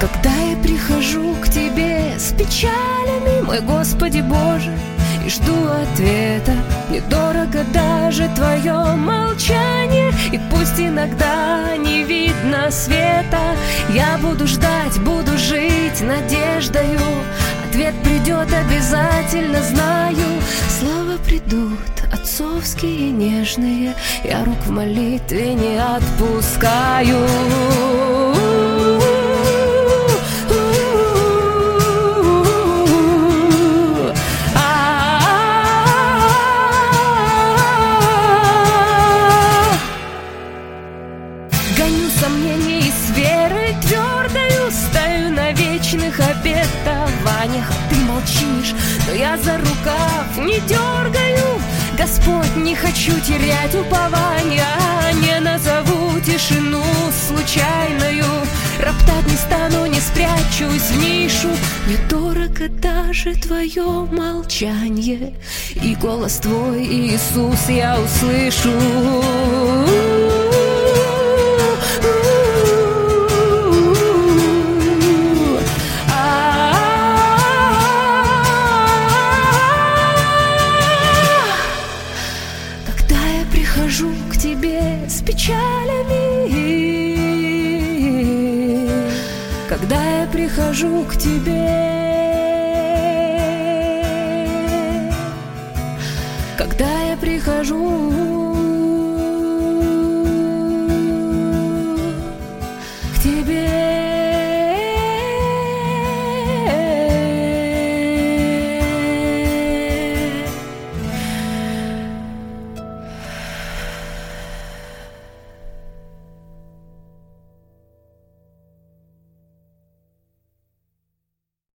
Когда я прихожу к Тебе с печалями, мой Господи Боже, и жду ответа, мне дорого даже Твое молчание. И пусть иногда не видно света, я буду ждать, буду жить надеждою. Ответ придет обязательно, знаю. Слова придут отцовские нежные, я рук в молитве не отпускаю. Гоню сомнений и с верой твердою, стою на вечных обетованиях. Ты молчишь, но я за рукав не дергаю. Господь, не хочу терять упования, не назову тишину случайною. Роптать не стану, не спрячусь в нишу. Мне дорого даже Твое молчание, и голос Твой, Иисус, я услышу. Прихожу к Тебе с печалями, когда я прихожу к Тебе